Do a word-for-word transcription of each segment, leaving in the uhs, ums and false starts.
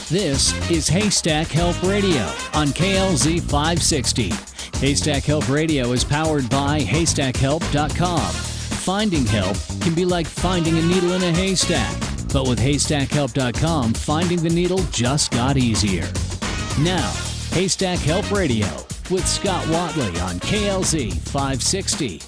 This is Haystack Health Radio on K L Z five sixty. Haystack Health Radio is powered by haystack help dot com. Finding help can be like finding a needle in a haystack, but with haystack help dot com, finding the needle just got easier. Now, Haystack Health Radio with Scott Watley on K L Z five sixty.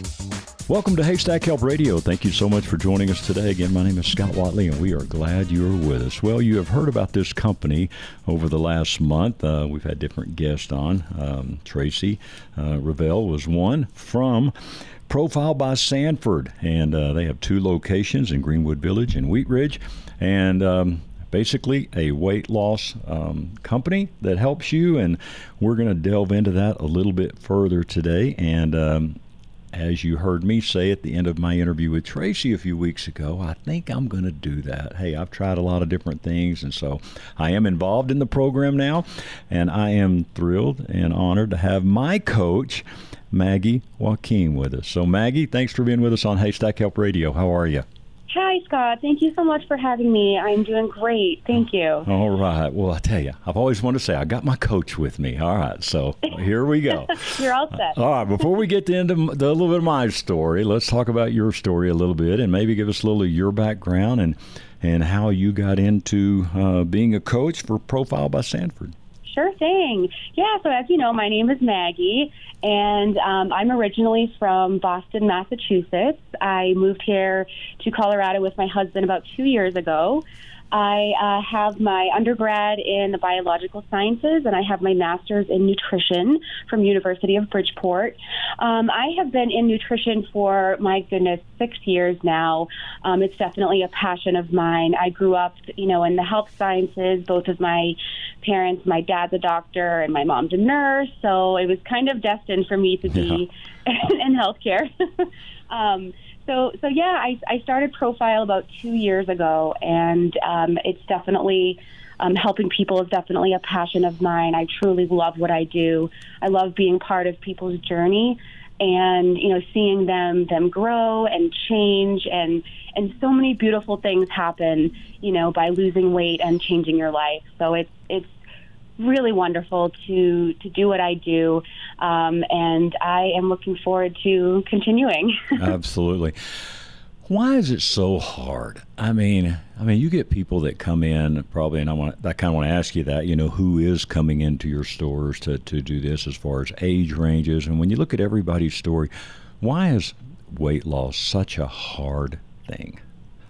Welcome to Haystack Health Radio. Thank you so much for joining us today. Again, my name is Scott Watley, and we are glad you're with us. Well, you have heard about this company over the last month. Uh, we've had different guests on. Um, Tracy uh, Ravel was one from Profile by Sanford, and uh, they have two locations in Greenwood Village and Wheat Ridge, and um, basically a weight loss um, company that helps you, and we're going to delve into that a little bit further today. And um, as you heard me say at the end of my interview with Tracy a few weeks ago, I think I'm going to do that. Hey, I've tried a lot of different things, and so I am involved in the program now, and I am thrilled and honored to have my coach, Maggie Joaquin, with us. So, Maggie, thanks for being with us on Haystack Health Radio. How are you? Hi, Scott. Thank you so much for having me. I'm doing great. Thank you. All right. Well, I tell you, I've always wanted to say I got my coach with me. All right. So here we go. You're all set. All right. Before we get into the, a little bit of my story, let's talk about your story a little bit and maybe give us a little of your background and, and how you got into uh, being a coach for Profile by Sanford. Sure thing. Yeah, so as you know, my name is Maggie, and um, I'm originally from Boston, Massachusetts. I moved here to Colorado with my husband about two years ago. I uh, have my undergrad in the biological sciences, and I have my master's in nutrition from University of Bridgeport. Um, I have been in nutrition for, my goodness, six years now. Um, it's definitely a passion of mine. I grew up, you know, in the health sciences. Both of my parents, my dad's a doctor, and my mom's a nurse, so it was kind of destined for me to be yeah. in healthcare. um, So, so yeah, I, I started Profile about two years ago, and um, it's definitely um, helping people is definitely a passion of mine. I truly love what I do. I love being part of people's journey, and you know, seeing them them grow and change, and and so many beautiful things happen, you know, by losing weight and changing your life. So it's it's. really wonderful to to do what I do, um, and I am looking forward to continuing. Absolutely. Why is it so hard? I mean, I mean, you get people that come in probably, and I want I kind of want to ask you that. You know, who is coming into your stores to to do this as far as age ranges? And when you look at everybody's story, why is weight loss such a hard thing?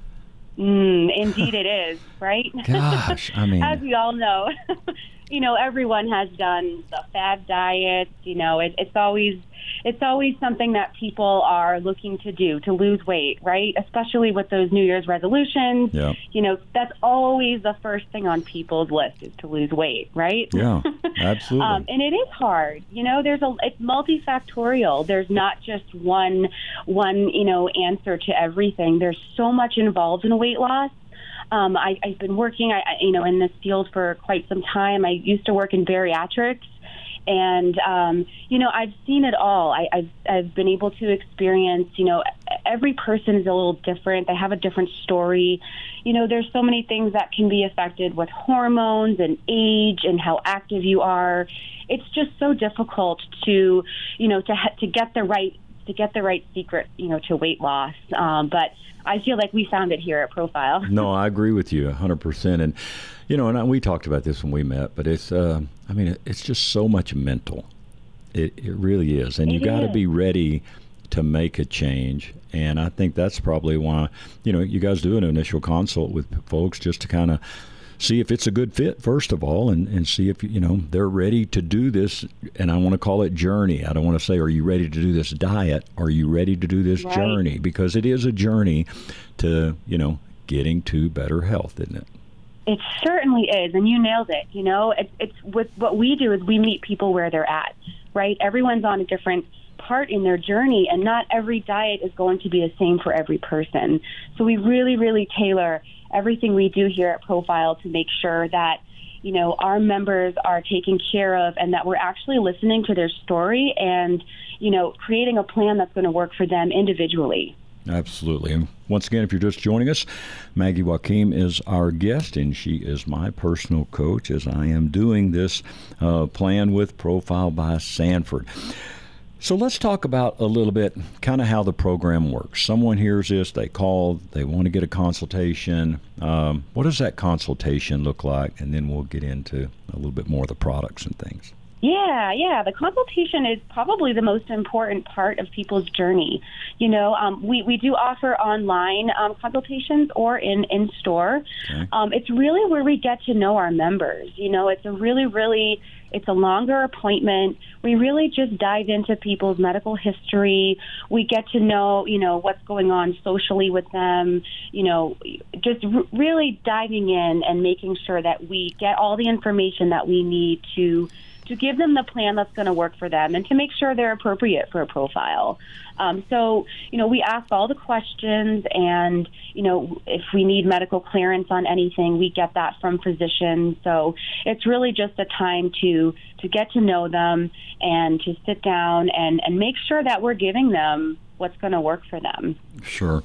Mm, indeed, it is. Right? Gosh, I mean, as we all know. You know, everyone has done the fad diets. You know, it, it's always it's always something that people are looking to do, to lose weight, right? Especially with those New Year's resolutions. Yeah. You know, that's always the first thing on people's list is to lose weight, right? Yeah, absolutely. um, and it is hard. You know, there's a it's multifactorial. There's not just one one you know answer to everything. There's so much involved in weight loss. Um, I, I've been working, I, you know, in this field for quite some time. I used to work in bariatrics, and um, you know, I've seen it all. I, I've I've been able to experience. You know, every person is a little different. They have a different story. You know, there's so many things that can be affected with hormones and age and how active you are. It's just so difficult to, you know, to ha- to get the right to get the right secret, you know, to weight loss. Um, but I feel like we found it here at Profile. No, I agree with you one hundred percent. And, you know, and we talked about this when we met, but it's, uh, I mean, it's just so much mental. It, it really is. And you got to be ready to make a change. And I think that's probably why, you know, you guys do an initial consult with folks just to kind of see if it's a good fit, first of all, and, and see if, you know, they're ready to do this. And I want to call it journey. I don't want to say, are you ready to do this diet? Are you ready to do this right. journey? Because it is a journey to, you know, getting to better health, isn't it? It certainly is. And you nailed it. You know, it's, it's with what we do is we meet people where they're at, right? Everyone's on a different part in their journey, and not every diet is going to be the same for every person. So we really, really tailor everything we do here at Profile to make sure that, you know, our members are taken care of and that we're actually listening to their story and, you know, creating a plan that's going to work for them individually. Absolutely. And once again, if you're just joining us, Maggie Joachim is our guest, and she is my personal coach as I am doing this uh, plan with Profile by Sanford. So let's talk about a little bit kind of how the program works. Someone hears this, they call, they want to get a consultation. Um, what does that consultation look like? And then we'll get into a little bit more of the products and things. Yeah, yeah. The consultation is probably the most important part of people's journey. You know, um, we, we do offer online um, consultations or in, in store. Okay. Um, it's really where we get to know our members. You know, it's a really, really, it's a longer appointment. We really just dive into people's medical history. We get to know, you know, what's going on socially with them, you know, just r- really diving in and making sure that we get all the information that we need to to give them the plan that's going to work for them and to make sure they're appropriate for a profile. Um, so, you know, we ask all the questions, and, you know, if we need medical clearance on anything, we get that from physicians. So it's really just a time to, to get to know them and to sit down and, and make sure that we're giving them what's going to work for them. Sure.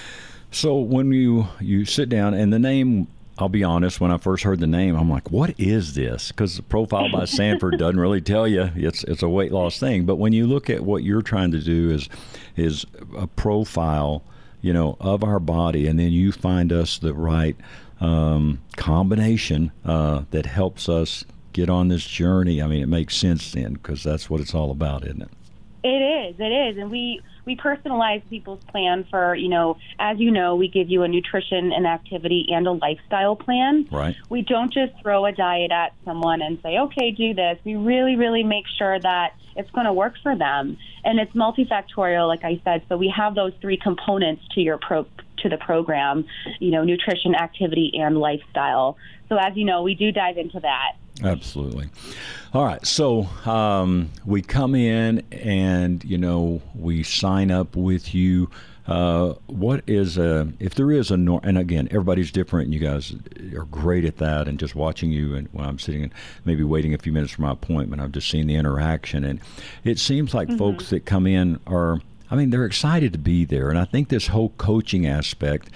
So when you, you sit down, and the name, I'll be honest, when I first heard the name, I'm like, what is this? Because Profile by Sanford doesn't really tell you it's it's a weight loss thing. But when you look at what you're trying to do is is a profile, you know, of our body, and then you find us the right um, combination uh, that helps us get on this journey. I mean, it makes sense then, because that's what it's all about, isn't it? It is, it is. And we, we personalize people's plan for, you know, as you know, we give you a nutrition and activity and a lifestyle plan. Right. We don't just throw a diet at someone and say, okay, do this. We really, really make sure that it's going to work for them. And it's multifactorial, like I said. So we have those three components to your pro to the program, you know, nutrition, activity, and lifestyle. So as you know, we do dive into that. Absolutely. All right. So um, we come in and, you know, we sign up with you. Uh, what is a, if there is a, nor- and again, everybody's different, and you guys are great at that. And just watching you, and when I'm sitting and maybe waiting a few minutes for my appointment, I've just seen the interaction. And it seems like mm-hmm. folks that come in are, I mean, they're excited to be there. And I think this whole coaching aspect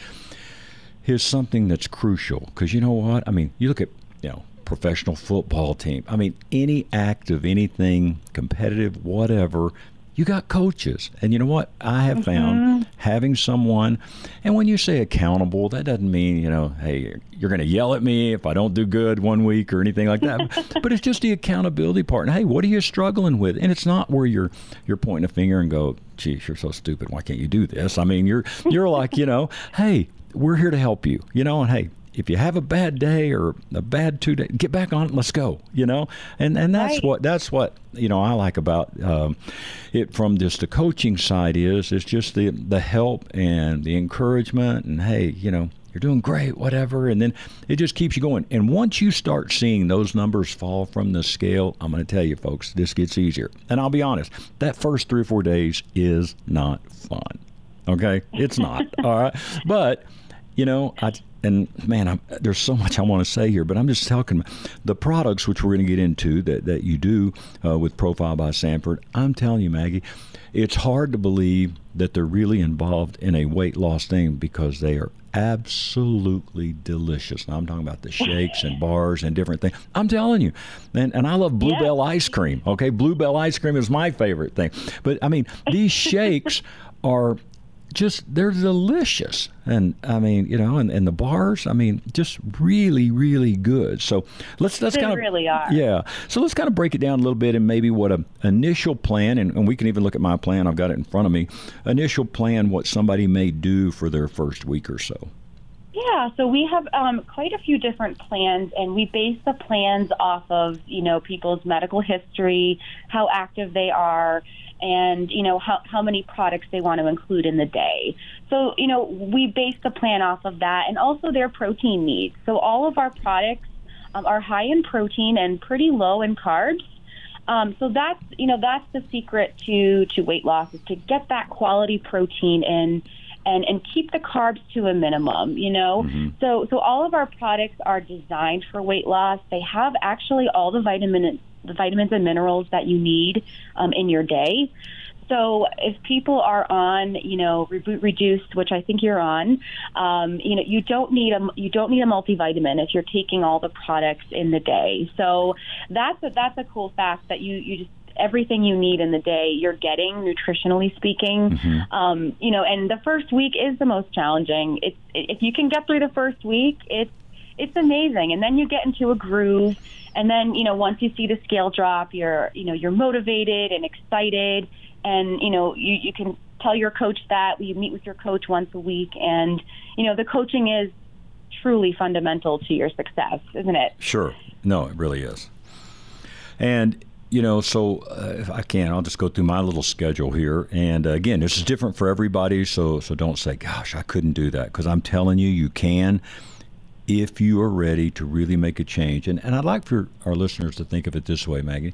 is something that's crucial, because you know what? I mean, you look at, you know, professional football team. I mean, any active, anything competitive, whatever, you got coaches. And you know what? I have mm-hmm. found having someone, and when you say accountable, that doesn't mean, you know, hey, you're going to yell at me if I don't do good one week or anything like that. But it's just the accountability part. And hey, what are you struggling with? And it's not where you're you're pointing a finger and go, geez, you're so stupid. Why can't you do this? I mean, you're you're like, you know, hey, we're here to help you, you know, and hey, if you have a bad day or a bad two day, get back on it. Let's go. You know, and and that's right. what that's what you know I like about um, it from just the coaching side is it's just the the help and the encouragement, and hey, you know, you're doing great, whatever, and then it just keeps you going. And once you start seeing those numbers fall from the scale, I'm going to tell you, folks, this gets easier. And I'll be honest, that first three or four days is not fun. Okay, it's not. All right, but you know, I. And, man, I'm, there's so much I want to say here, but I'm just talking the products, which we're going to get into, that, that you do uh, with Profile by Sanford. I'm telling you, Maggie, it's hard to believe that they're really involved in a weight loss thing, because they are absolutely delicious. Now, I'm talking about the shakes and bars and different things. I'm telling you. And, and I love Bluebell yeah. ice cream, okay? Bluebell ice cream is my favorite thing. But, I mean, these shakes are just, they're delicious. And I mean, you know, and, and the bars, I mean, just really, really good. So let's, let's they kind of, really are. Yeah. So let's kind of break it down a little bit, and maybe what a initial plan, and, and we can even look at my plan. I've got it in front of me. Initial plan, what somebody may do for their first week or so. Yeah, so we have um, quite a few different plans, and we base the plans off of, you know, people's medical history, how active they are, and, you know, how, how many products they want to include in the day. So, you know, we base the plan off of that, and also their protein needs. So all of our products um, are high in protein and pretty low in carbs. Um, so that's, you know, that's the secret to, to weight loss, is to get that quality protein in and, and keep the carbs to a minimum, you know. Mm-hmm. So, so all of our products are designed for weight loss. They have actually all the vitamin the vitamins and minerals that you need um, in your day. So if people are on, you know, Reboot Reduced, which I think you're on, um, you know, you don't need a you don't need a multivitamin if you're taking all the products in the day. So that's a, that's a cool fact that you you just everything you need in the day you're getting, nutritionally speaking. Mm-hmm. Um, you know, and the first week is the most challenging. It's if you can get through the first week, it's it's amazing, and then you get into a groove. And then, you know, once you see the scale drop, you're, you know, you're motivated and excited. And, you know, you, you can tell your coach that. You meet with your coach once a week. And, you know, the coaching is truly fundamental to your success, isn't it? Sure. No, it really is. And, you know, so uh, if I can, I'll just go through my little schedule here. And, uh, again, this is different for everybody. So, so don't say, gosh, I couldn't do that. Because I'm telling you, you can, if you are ready to really make a change. And, and I'd like for our listeners to think of it this way, Maggie.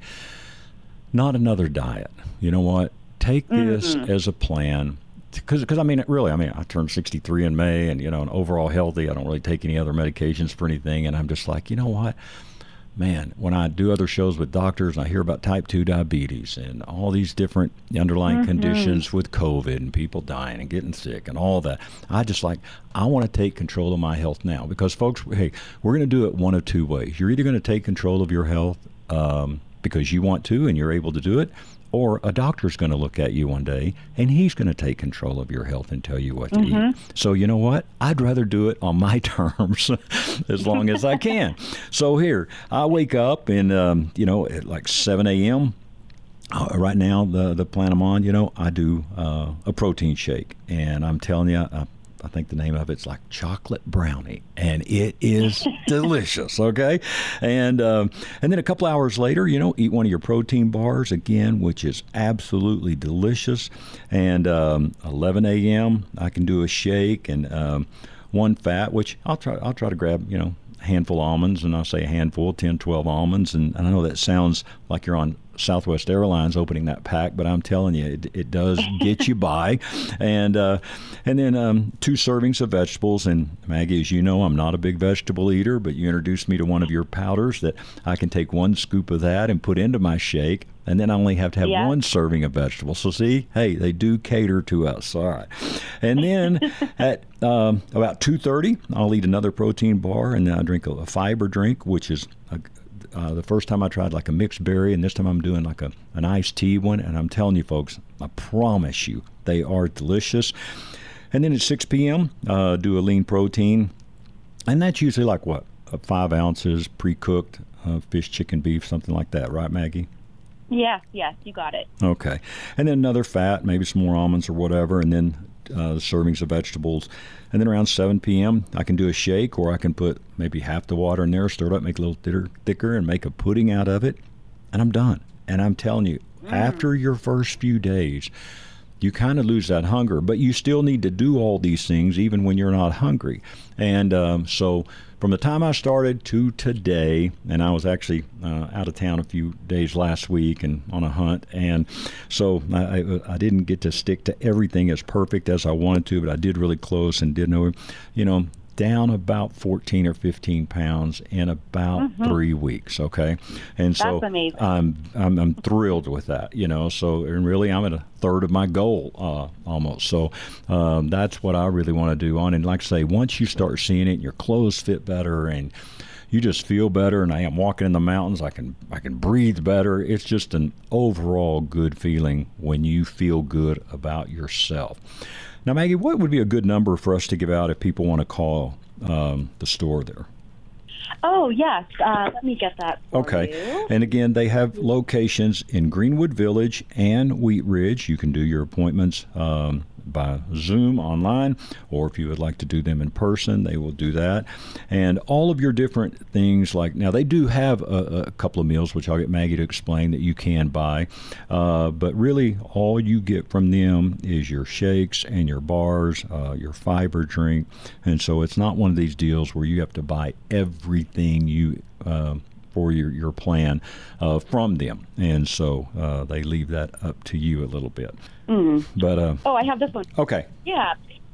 Not another diet. You know what? Take this mm-hmm. as a plan. Because, I mean, really, I mean, I turned sixty-three in May, and, you know, and overall healthy. I don't really take any other medications for anything. And I'm just like, you know what? Man, when I do other shows with doctors and I hear about type two diabetes and all these different underlying mm-hmm. conditions with COVID and people dying and getting sick and all that, I just like, I want to take control of my health now. Because, folks, hey, we're going to do it one of two ways. You're either going to take control of your health um, because you want to and you're able to do it, or a doctor's going to look at you one day and he's going to take control of your health and tell you what to mm-hmm. eat. So you know what? I'd rather do it on my terms as long as I can. So here, I wake up and, um, you know, at like seven a.m., uh, right now, the, the plan I'm on, you know, I do uh, a protein shake. And I'm telling you, I, I think the name of it's like chocolate brownie, and it is delicious. Okay, and um, and then a couple hours later, you know, eat one of your protein bars again, which is absolutely delicious. And um, eleven a.m. I can do a shake and um, one fat, which I'll try. I'll try to grab, you know, a handful of almonds, and I'll say a handful, ten, twelve almonds, and, and I know that sounds like you're on Southwest Airlines opening that pack, but I'm telling you, it, it does get you by. And uh, and then um, two servings of vegetables. And Maggie, as you know, I'm not a big vegetable eater, but you introduced me to one of your powders that I can take one scoop of that and put into my shake. And then I only have to have yeah. one serving of vegetables. So see, hey, they do cater to us. All right. And then at um, about two thirty, I'll eat another protein bar, and then I drink a, a fiber drink, which is a Uh, the first time I tried like a mixed berry, and this time I'm doing like a an iced tea one. And I'm telling you, folks, I promise you, they are delicious. And then at six p.m., uh, do a lean protein. And that's usually like what, uh, five ounces pre-cooked uh, fish, chicken, beef, something like that. Right, Maggie? Yeah, yes, you got it. Okay. And then another fat, maybe some more almonds or whatever, and then uh, servings of vegetables. And then around seven p.m., I can do a shake, or I can put maybe half the water in there, stir it up, make it a little thicker, thicker and make a pudding out of it, and I'm done. And I'm telling you, mm. after your first few days, you kind of lose that hunger, but you still need to do all these things even when you're not hungry. And um, so from the time I started to today, and I was actually uh, out of town a few days last week and on a hunt, and so I, I didn't get to stick to everything as perfect as I wanted to, but I did really close and did know, you know, down about fourteen or fifteen pounds in about mm-hmm. three weeks. Okay. And so That's amazing. I'm, I'm, I'm thrilled with that, you know, so, and really I'm at a third of my goal, uh, almost. So, um, that's what I really want to do on. And like I say, once you start seeing it, your clothes fit better and you just feel better. And I am walking in the mountains. I can, I can breathe better. It's just an overall good feeling when you feel good about yourself. Now, Maggie, what would be a good number for us to give out if people want to call um, the store there? Oh, yes. Uh, let me get that for okay. you. And again, they have locations in Greenwood Village and Wheat Ridge. You can do your appointments um, by Zoom online, or if you would like to do them in person, they will do that. And all of your different things, like now they do have a, a couple of meals, which I'll get Maggie to explain, that you can buy. Uh, but really, all you get from them is your shakes and your bars, uh, your fiber drink. And so it's not one of these deals where you have to buy everything you uh, for your, your plan uh, from them. And so uh, they leave that up to you a little bit. Mm. But uh, Oh, I have this one. Okay. Yeah.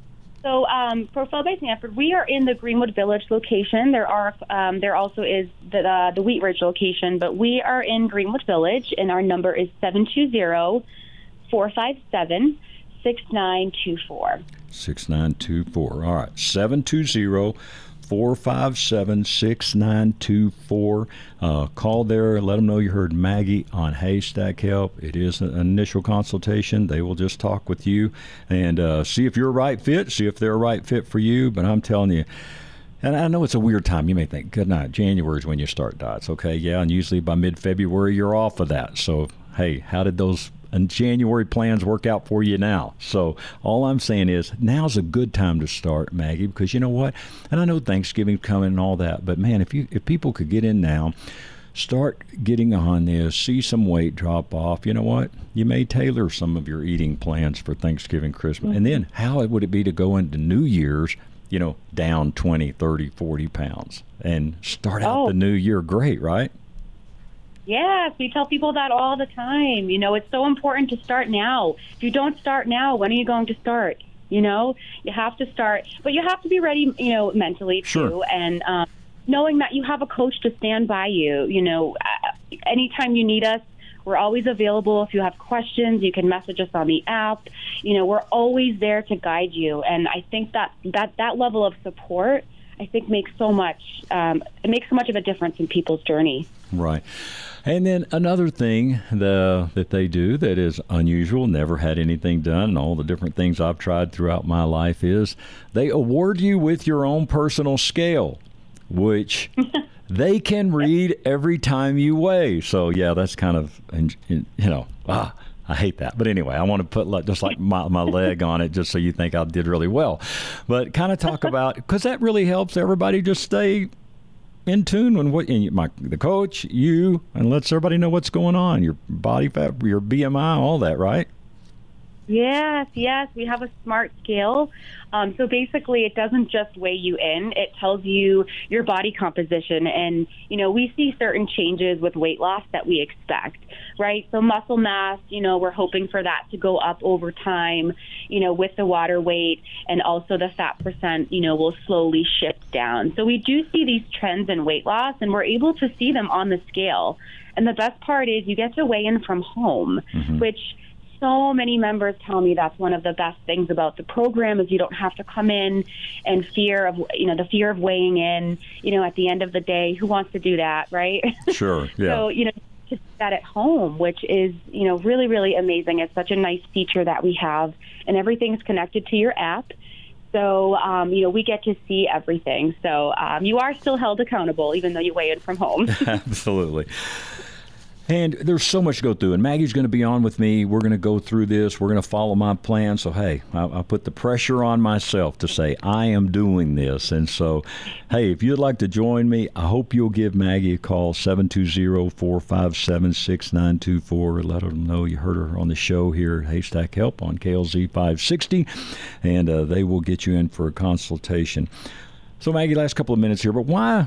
So um, for Flow by Sanford, we are in the Greenwood Village location. There are um, there also is the, uh, the Wheat Ridge location, but we are in Greenwood Village, and our number is seven two zero, four five seven, six nine two four. six nine two four. All right, seven two zero, four five seven, six nine two four. Uh, call there, let them know you heard Maggie on Haystack Help. It is an initial consultation. They will just talk with you and uh, see if you're a right fit, see if they're a right fit for you. But I'm telling you, and I know it's a weird time. You may think, good night, January is when you start diets. Okay, yeah, and usually by mid-February you're off of that. So, hey, how did those and January plans work out for you now? So all I'm saying is now's a good time to start, Maggie, because you know what? And I know Thanksgiving's coming and all that, but man, if you if people could get in now, start getting on this, see some weight drop off, you know what? You may tailor some of your eating plans for Thanksgiving, Christmas. Mm-hmm. And then how would it be to go into New Year's, you know, down twenty, thirty, forty pounds and start out oh. the new year great, right? Yes, we tell people that all the time. You know, it's so important to start now. If you don't start now, when are you going to start? You know, you have to start, but you have to be ready, you know, mentally too. Sure. And um, knowing that you have a coach to stand by you, you know, uh, anytime you need us, we're always available. If you have questions, you can message us on the app. You know, we're always there to guide you. And I think that that, that level of support, I think, makes so much, um, it makes so much of a difference in people's journey. Right. And then another thing the, that they do that is unusual, never had anything done, and all the different things I've tried throughout my life is they award you with your own personal scale, which they can read every time you weigh. So, yeah, that's kind of, you know, ah, I hate that. But anyway, I want to put like, just like my, my leg on it just so you think I did really well. But kind of talk about, because that really helps everybody just stay in tune with what and my the coach, you, and lets everybody know what's going on, your body fat, your B M I, all that, right? Yes, yes. We have a smart scale. Um, so basically, it doesn't just weigh you in. It tells you your body composition. And, you know, we see certain changes with weight loss that we expect, right? So muscle mass, you know, we're hoping for that to go up over time, you know, with the water weight. And also the fat percent, you know, will slowly shift down. So we do see these trends in weight loss, and we're able to see them on the scale. And the best part is you get to weigh in from home, mm-hmm. which so many members tell me that's one of the best things about the program is you don't have to come in and fear of, you know, the fear of weighing in, you know, at the end of the day, who wants to do that, right? Sure, yeah. So, you know, to do that at home, which is, you know, really, really amazing. It's such a nice feature that we have, and everything's connected to your app. So, um, you know, we get to see everything. So um, you are still held accountable, even though you weigh in from home. Absolutely. And there's so much to go through, and Maggie's going to be on with me. We're going to go through this. We're going to follow my plan. So, hey, I, I put the pressure on myself to say I am doing this. And so, hey, if you'd like to join me, I hope you'll give Maggie a call, seven two zero, four five seven, six nine two four. Let her know you heard her on the show here at Haystack Help on K L Z five sixty, and uh, they will get you in for a consultation. So, Maggie, last couple of minutes here, but why...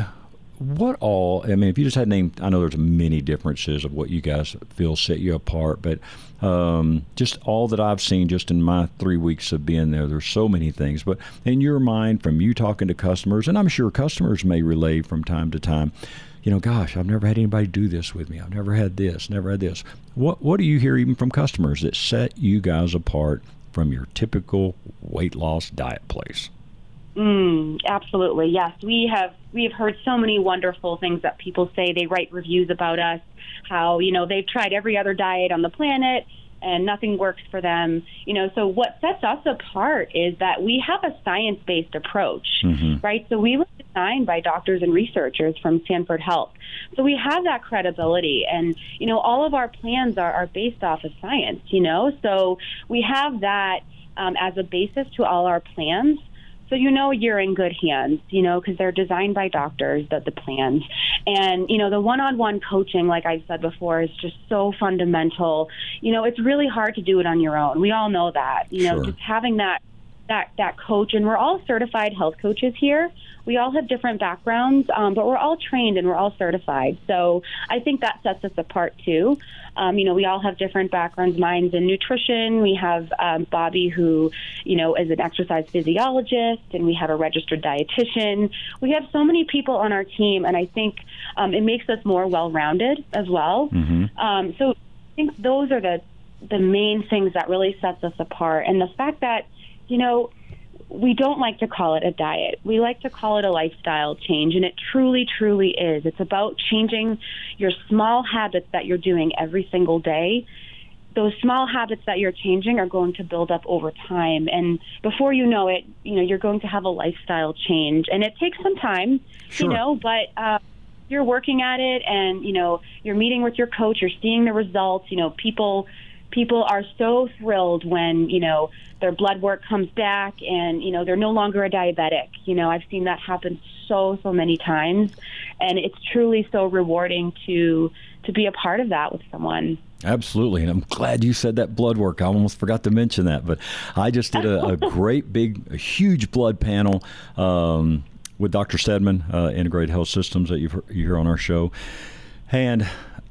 What all, I mean, if you just had named, I know there's many differences of what you guys feel set you apart, but um, just all that I've seen just in my three weeks of being there, there's so many things. But in your mind, from you talking to customers, and I'm sure customers may relay from time to time, you know, gosh, I've never had anybody do this with me. I've never had this, never had this. What, what do you hear even from customers that set you guys apart from your typical weight loss diet place? Mm, absolutely. Yes. We have, we have heard so many wonderful things that people say. They write reviews about us, how, you know, they've tried every other diet on the planet and nothing works for them. You know, so what sets us apart is that we have a science-based approach, mm-hmm. right? So we were designed by doctors and researchers from Stanford Health. So we have that credibility, and, you know, all of our plans are, are based off of science, you know, so we have that um, as a basis to all our plans. So you know you're in good hands, you know, because they're designed by doctors, the, the plans. And, you know, the one-on-one coaching, like I said before, is just so fundamental. You know, it's really hard to do it on your own. We all know that. You know, sure. Just having that, that, that coach, and we're all certified health coaches here. We all have different backgrounds, um, but we're all trained and we're all certified. So I think that sets us apart, too. Um, you know, we all have different backgrounds. Mine's in nutrition. We have um, Bobby, who, you know, is an exercise physiologist, and we have a registered dietitian. We have so many people on our team, and I think um, it makes us more well-rounded as well. Mm-hmm. Um, so I think those are the the main things that really sets us apart. And the fact that, you know, we don't like to call it a diet. We like to call it a lifestyle change, and it truly, truly is. It's about changing your small habits that you're doing every single day. Those small habits that you're changing are going to build up over time. And before you know it, you know, you're going to have a lifestyle change. And it takes some time, Sure. you know, but uh, you're working at it, and, you know, you're meeting with your coach, you're seeing the results. You know, people people are so thrilled when, you know, their blood work comes back and, you know, they're no longer a diabetic. You know, I've seen that happen so, so many times. And it's truly so rewarding to to be a part of that with someone. Absolutely, and I'm glad you said that blood work. I almost forgot to mention that, but I just did a, a great big, a huge blood panel um, with Doctor Stedman, uh, Integrated Health Systems, that you've heard, you hear on our show, and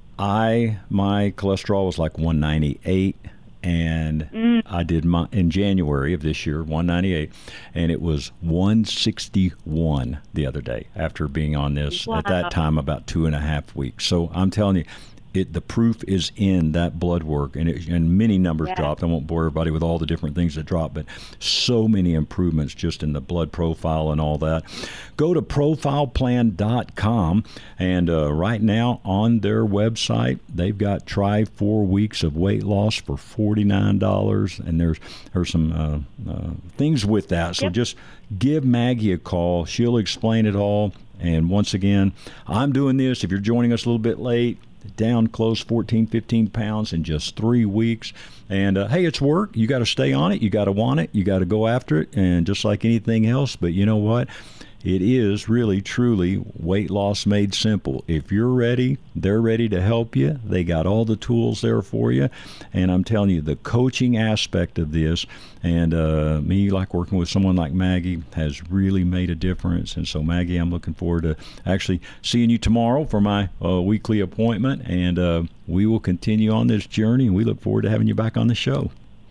I my cholesterol was like one ninety-eight, and mm. I did my in January of this year one ninety-eight, and it was one sixty-one the other day after being on this wow. at that time about two and a half weeks. So I'm telling you, it the proof is in that blood work, and it, and many numbers yeah. dropped. I won't bore everybody with all the different things that dropped, but so many improvements just in the blood profile and all that. Go to profile plan dot com, and uh, right now on their website, they've got try four weeks of weight loss for forty-nine dollars, and there's there's some uh, uh, things with that. So yep. just give Maggie a call. She'll explain it all. And once again, I'm doing this. If you're joining us a little bit late, down close fourteen, fifteen pounds in just three weeks. And, uh, hey, it's work. You got to stay on it. You got to want it. You got to go after it. And just like anything else, but you know what? It is really, truly weight loss made simple. If you're ready, they're ready to help you. They got all the tools there for you. And I'm telling you, the coaching aspect of this, and uh, me like working with someone like Maggie, has really made a difference. And so, Maggie, I'm looking forward to actually seeing you tomorrow for my uh, weekly appointment. And uh, we will continue on this journey, and we look forward to having you back on the show.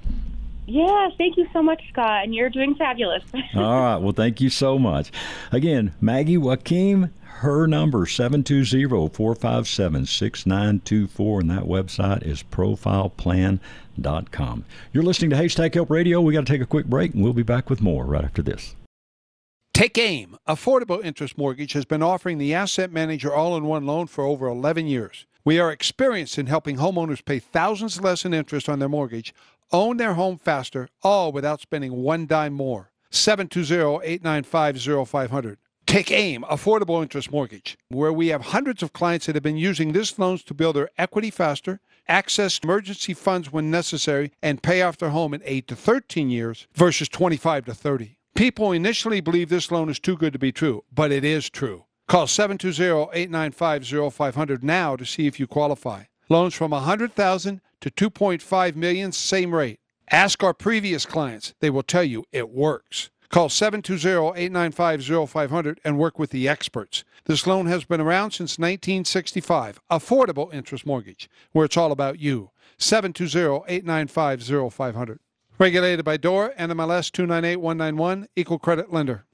Yeah, thank you so much, Scott, and you're doing fabulous. All right, well, thank you so much. Again, Maggie Joachim, her number, seven two zero, four five seven, six nine two four, and that website is profile plan dot com. You're listening to Haystack Help Radio. We got to take a quick break, and we'll be back with more right after this. Take AIM. Affordable Interest Mortgage has been offering the Asset Manager all-in-one loan for over eleven years. We are experienced in helping homeowners pay thousands less in interest on their mortgage, own their home faster, all without spending one dime more. seven two zero, eight nine five, zero five zero zero. Take AIM, Affordable Interest Mortgage, where we have hundreds of clients that have been using this loans to build their equity faster, access emergency funds when necessary, and pay off their home in eight to thirteen years versus twenty-five to thirty. People initially believe this loan is too good to be true, but it is true. Call seven two zero, eight nine five, zero five zero zero now to see if you qualify. Loans from one hundred thousand dollars to two point five million dollars, same rate. Ask our previous clients. They will tell you it works. Call seven two zero, eight nine five, zero five zero zero and work with the experts. This loan has been around since nineteen sixty-five. Affordable Interest Mortgage, where it's all about you. seven two zero, eight nine five, zero five zero zero. Regulated by D O R, N M L S two nine eight one nine one, Equal Credit Lender.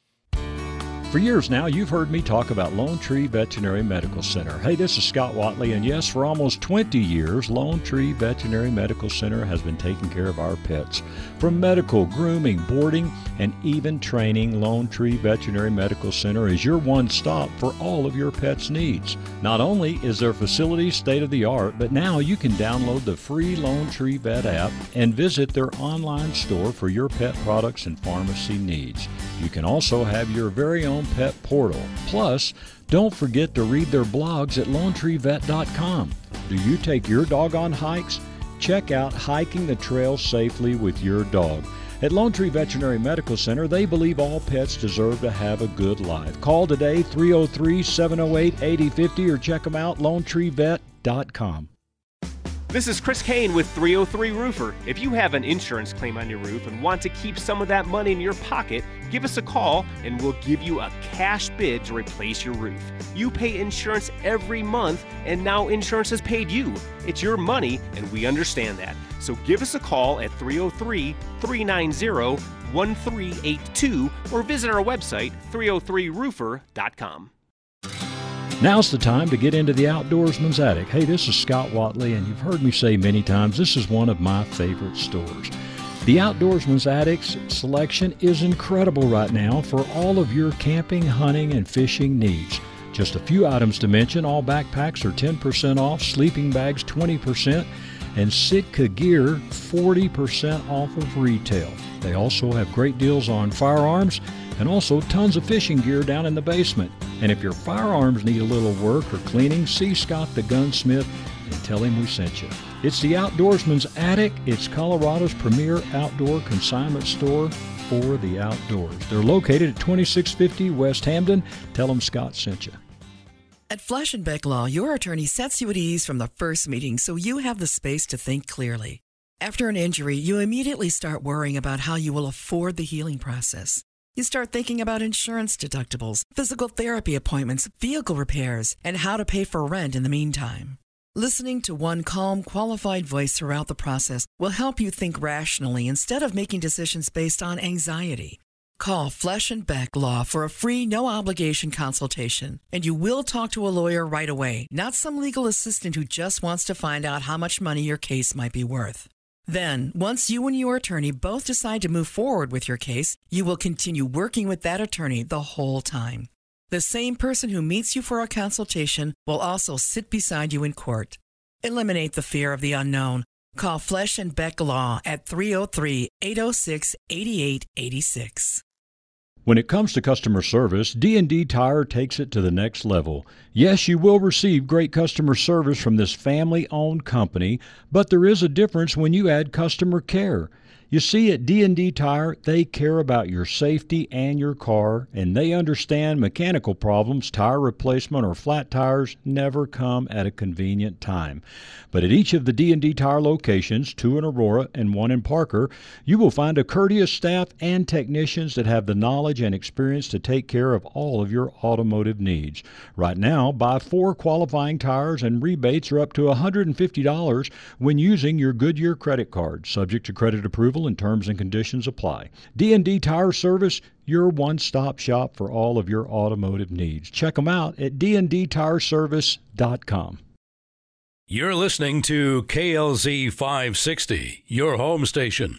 For years now, you've heard me talk about Lone Tree Veterinary Medical Center. Hey, this is Scott Watley, and yes, for almost twenty years, Lone Tree Veterinary Medical Center has been taking care of our pets. From medical, grooming, boarding, and even training, Lone Tree Veterinary Medical Center is your one stop for all of your pet's needs. Not only is their facility state-of-the-art, but now you can download the free Lone Tree Vet app and visit their online store for your pet products and pharmacy needs. You can also have your very own pet portal. Plus, don't forget to read their blogs at lone tree vet dot com. Do you take your dog on hikes? Check out Hiking the Trail Safely with Your Dog. At Lone Tree Veterinary Medical Center, they believe all pets deserve to have a good life. Call today, three oh three, seven oh eight, eight oh five oh, or check them out, lone tree vet dot com. This is Chris Kane with three oh three Roofer. If you have an insurance claim on your roof and want to keep some of that money in your pocket, give us a call and we'll give you a cash bid to replace your roof. You pay insurance every month and now insurance has paid you. It's your money and we understand that. So give us a call at three oh three, three nine zero, one three eight two or visit our website, three oh three roofer dot com. Now's the time to get into the Outdoorsman's Attic. Hey, this is Scott Watley, and you've heard me say many times, this is one of my favorite stores. The Outdoorsman's Attic's selection is incredible right now for all of your camping, hunting, and fishing needs. Just a few items to mention. All backpacks are ten percent off, sleeping bags twenty percent, and Sitka gear forty percent off of retail. They also have great deals on firearms and also tons of fishing gear down in the basement. And if your firearms need a little work or cleaning, see Scott the Gunsmith and tell him we sent you. It's the Outdoorsman's Attic. It's Colorado's premier outdoor consignment store for the outdoors. They're located at twenty-six fifty West Hamden. Tell them Scott sent you. At Flesh and Beck Law, your attorney sets you at ease from the first meeting so you have the space to think clearly. After an injury, you immediately start worrying about how you will afford the healing process. You start thinking about insurance deductibles, physical therapy appointments, vehicle repairs, and how to pay for rent in the meantime. Listening to one calm, qualified voice throughout the process will help you think rationally instead of making decisions based on anxiety. Call Flesh and Beck Law for a free, no-obligation consultation, and you will talk to a lawyer right away, not some legal assistant who just wants to find out how much money your case might be worth. Then, once you and your attorney both decide to move forward with your case, you will continue working with that attorney the whole time. The same person who meets you for a consultation will also sit beside you in court. Eliminate the fear of the unknown. Call Flesh and Beck Law at three oh three, eight oh six, eight eight eight six. When it comes to customer service, D and D Tire takes it to the next level. Yes, you will receive great customer service from this family-owned company, but there is a difference when you add customer care. You see, at D and D Tire, they care about your safety and your car, and they understand mechanical problems, tire replacement, or flat tires never come at a convenient time. But at each of the D and D Tire locations, two in Aurora and one in Parker, you will find a courteous staff and technicians that have the knowledge and experience to take care of all of your automotive needs. Right now, buy four qualifying tires and rebates are up to one hundred fifty dollars when using your Goodyear credit card, subject to credit approval and terms and conditions apply. D and D Tire Service, your one-stop shop for all of your automotive needs. Check them out at d and d tire service dot com. You're listening to K L Z five sixty, your home station.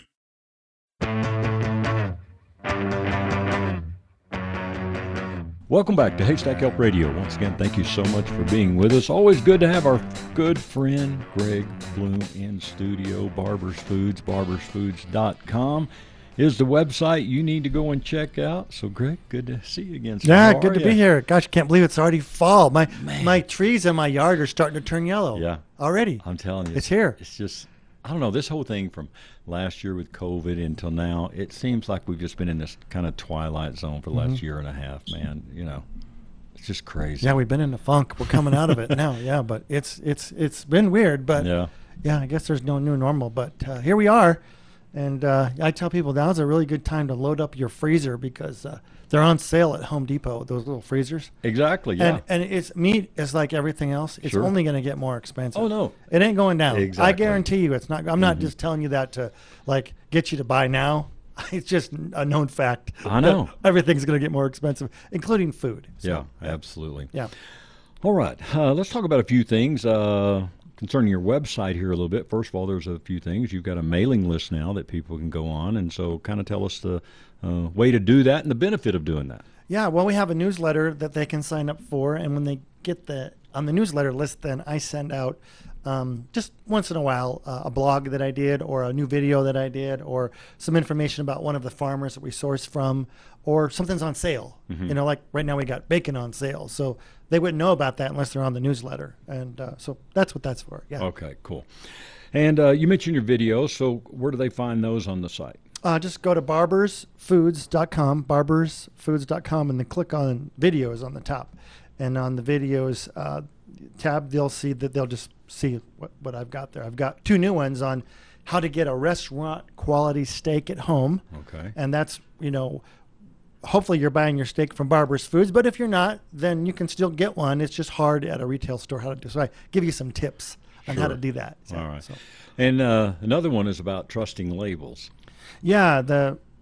Welcome back to Haystack Help Radio. Once again, thank you so much for being with us. Always good to have our good friend Greg Bloom in studio. Barbers Foods, barbers foods dot com is the website you need to go and check out. So, Greg, good to see you again. So yeah, how good are to ya? be here. Gosh, I can't believe it's already fall. My Man. my trees in my yard are starting to turn yellow. Yeah. Already. I'm telling you. It's here. It's just, I don't know, this whole thing from last year with COVID until now, it seems like we've just been in this kind of twilight zone for the last Mm-hmm. year and a half, man. You know, it's just crazy. Yeah, we've been in the funk. We're coming out of it now. Yeah, but it's it's it's been weird. But Yeah. yeah, I guess there's no new normal. But uh, here we are. And uh, I tell people now's a really good time to load up your freezer because uh, they're on sale at Home Depot, those little freezers. Exactly, yeah. And, and it's meat is like everything else. It's Sure. only going to get more expensive. Oh, no. It ain't going down. Exactly. I guarantee you it's not. I'm not just telling you that to like get you to buy now. It's just a known fact. I know. Everything's going to get more expensive, including food. So, yeah, absolutely. Yeah. All right, uh, let's talk about a few things uh, concerning your website here a little bit. First of all, there's a few things. You've got a mailing list now that people can go on, and so kind of tell us the uh, way to do that and the benefit of doing that. Yeah, well, we have a newsletter that they can sign up for, and when they get the on the newsletter list, then I send out um, just once in a while uh, a blog that I did, or a new video that I did, or some information about one of the farmers that we source from, or something's on sale. Mm-hmm. You know, like right now we got bacon on sale, so they wouldn't know about that unless they're on the newsletter, and uh, so that's what that's for. Yeah. Okay, cool. And uh, you mentioned your videos, so where do they find those on the site? Uh, just go to barbers foods dot com, barbers foods dot com, and then click on videos on the top. And on the videos uh, tab, they'll see that they'll just see what, what I've got there. I've got two new ones on how to get a restaurant quality steak at home. Okay. And that's, you know, hopefully you're buying your steak from Barbers Foods, but if you're not, then you can still get one. It's just hard at a retail store how to do. So I give you some tips on how Sure. to do that. So, All right. so. And uh, another one is about trusting labels. Yeah, the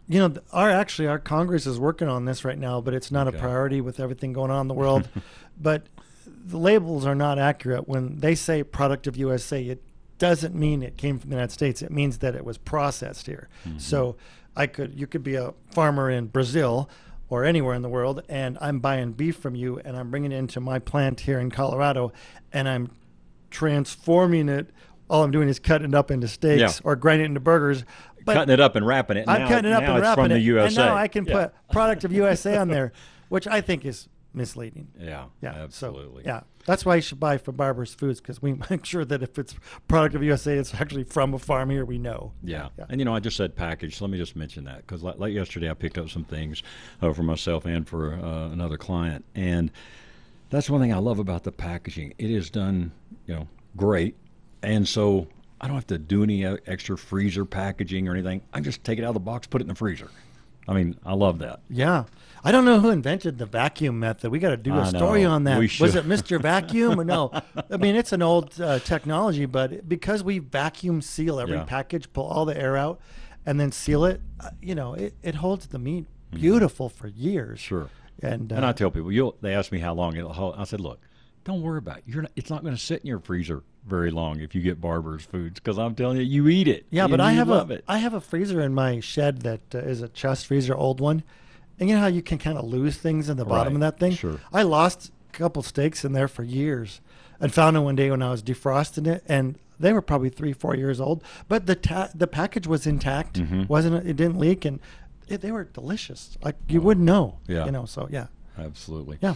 you know, th- our actually our Congress is working on this right now, but it's not Okay. a priority with everything going on in the world. But the labels are not accurate. When they say product of U S A, it doesn't mean it came from the United States. It means that it was processed here. Mm-hmm. So I could, you could be a farmer in Brazil or anywhere in the world, and I'm buying beef from you, and I'm bringing it into my plant here in Colorado, and I'm transforming it. All I'm doing is cutting it up into steaks Yeah. or grinding it into burgers. But Cutting it up and wrapping it. I'm now, cutting it up now and it's wrapping from it, the U S A. and now I can Yeah. put product of U S A on there, which I think is misleading. Yeah, Yeah, absolutely. So, yeah, that's why you should buy from Barber's Foods, because we make sure that if it's product of U S A, it's actually from a farm here we know. Yeah. Yeah. And, you know, I just said package. So let me just mention that because like, like yesterday I picked up some things uh, for myself and for uh, another client. And that's one thing I love about the packaging. It is done, you know, great. And so I don't have to do any uh, extra freezer packaging or anything. I just take it out of the box, put it in the freezer. I mean, I love that. Yeah. I don't know who invented the vacuum method. We got to do a I story know. on that. We Was should. it Mister Vacuum or no? I mean, it's an old uh, technology, but because we vacuum seal every Yeah. package, pull all the air out, and then seal it, uh, you know, it, it holds the meat beautiful for years. Sure. And, uh, And I tell people, you'll. They ask me how long it'll hold. I said, look, don't worry about it. You're not, it's not going to sit in your freezer very long if you get Barber's Foods because I'm telling you, you eat it. Yeah, and but I you have love a it. I have a freezer in my shed that uh, is a chest freezer, old one, and you know how you can kind of lose things in the bottom Right, of that thing. sure. I lost a couple steaks in there for years, and found it one day when I was defrosting it, and they were probably three, four years old, but the ta- the package was intact, Mm-hmm. wasn't it? It didn't leak, and it, they were delicious. Like you wouldn't know. Yeah. You know. So yeah. Absolutely. Yeah.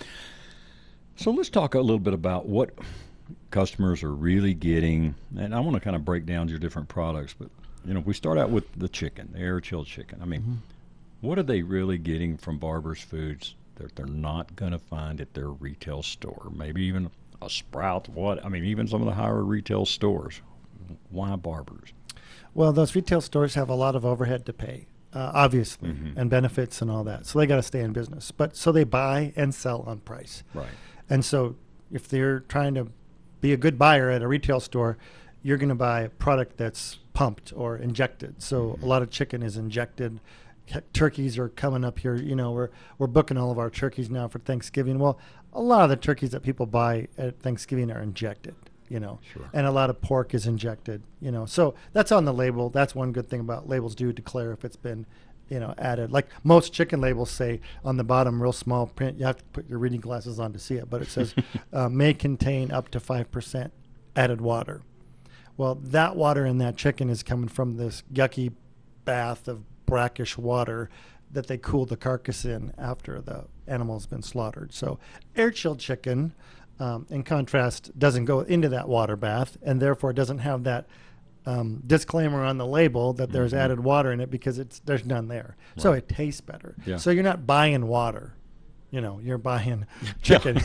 So let's talk a little bit about what customers are really getting, and I want to kind of break down your different products. But you know, if we start out with the chicken, the air chilled chicken. I mean, Mm-hmm. what are they really getting from Barber's Foods that they're not going to find at their retail store? Maybe even a Sprout. What I mean, even some of the higher retail stores. Why Barber's? Well, those retail stores have a lot of overhead to pay, uh, obviously, Mm-hmm. and benefits and all that. So they got to stay in business. But so they buy and sell on price. Right. And so if they're trying to be a good buyer at a retail store, you're going to buy a product that's pumped or injected. So a lot of chicken is injected. Heck, turkeys are coming up here. You know, we're we're booking all of our turkeys now for Thanksgiving. Well, a lot of the turkeys that people buy at Thanksgiving are injected. You know, Sure. and a lot of pork is injected. You know, so that's on the label. That's one good thing about labels. Do declare if it's been, you know, added. Like most chicken labels say on the bottom, real small print. You have to put your reading glasses on to see it, but it says uh, may contain up to five percent added water. Well, that water in that chicken is coming from this yucky bath of brackish water that they cool the carcass in after the animal's been slaughtered. So air chilled chicken, um, in contrast, doesn't go into that water bath, and therefore doesn't have that um, disclaimer on the label that there's Mm-hmm. added water in it because it's there's none there. So it tastes better. Yeah. So you're not buying water. You know, you're buying chicken.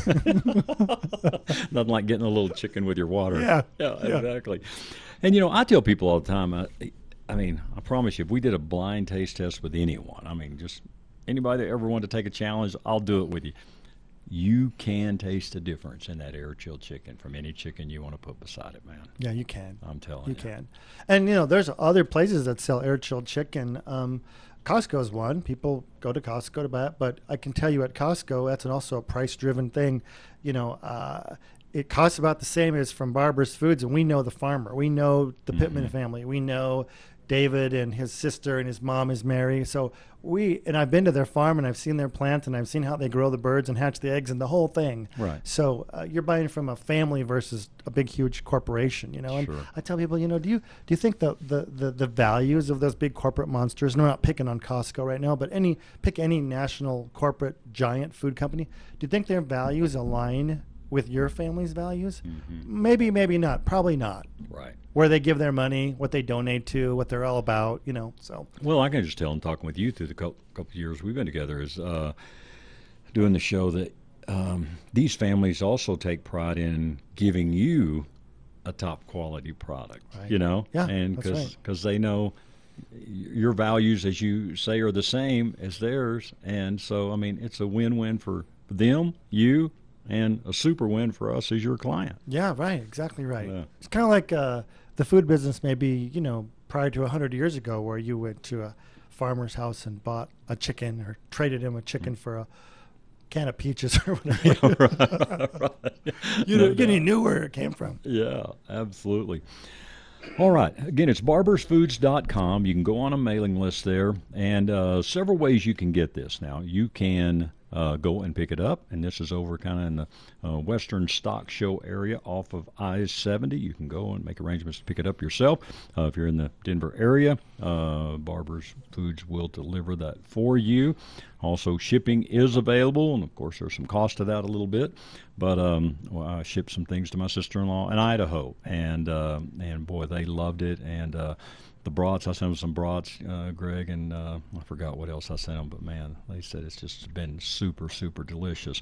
Nothing like getting a little chicken with your water. Yeah, yeah, yeah. exactly. And you know, I tell people all the time. I, I mean, I promise you, if we did a blind taste test with anyone, I mean, just anybody that ever wanted to take a challenge, I'll do it with you. You can taste the difference in that air chilled chicken from any chicken you want to put beside it, man. Yeah, you can. I'm telling You you. can. And, you know, there's other places that sell air chilled chicken. Um, Costco's one. People go to Costco to buy it. But I can tell you at Costco, that's an also a price driven thing. You know, uh, it costs about the same as from Barber's Foods. And we know the farmer. We know the Pittman family. We know David and his sister and his mom is Mary. So we, and I've been to their farm and I've seen their plant and I've seen how they grow the birds and hatch the eggs and the whole thing. Right. So uh, you're buying from a family versus a big, huge corporation, you know? And Sure. I tell people, you know, do you do you think the, the, the, the values of those big corporate monsters, and we're not picking on Costco right now, but any pick any national corporate giant food company, do you think their values align with your family's values? Maybe, maybe not. Probably not. Right. Where they give their money, what they donate to, what they're all about, you know. So Well, I can just tell, I'm talking with you through the couple, couple of years we've been together, is uh, doing the show that um, these families also take pride in giving you a top quality product, Right. you know? Yeah, and that's right. because they know your values, as you say, are the same as theirs. And so, I mean, it's a win-win for them, you, and a super win for us as your client. yeah, right, exactly right. Yeah. It's kind of like uh, the food business maybe, you know, prior to one hundred years ago where you went to a farmer's house and bought a chicken or traded him a chicken for a can of peaches or whatever. right, right. You No know, doubt. he knew where it came from. Yeah, absolutely. All right. Again, it's barbers foods dot com. You can go on a mailing list there, and uh, several ways you can get this. Now, you can uh, go and pick it up, and this is over kind of in the uh, Western Stock Show area off of I seventy. You can go and make arrangements to pick it up yourself. Uh, if you're in the Denver area, uh, Barbers Foods will deliver that for you. Also, shipping is available, and of course, there's some cost to that a little bit. But um, well, I shipped some things to my sister-in-law in Idaho, and uh, and boy, they loved it. And uh, the brats, I sent them some brats, uh, Greg, and uh, I forgot what else I sent them. But man, they said it's just been super, super delicious.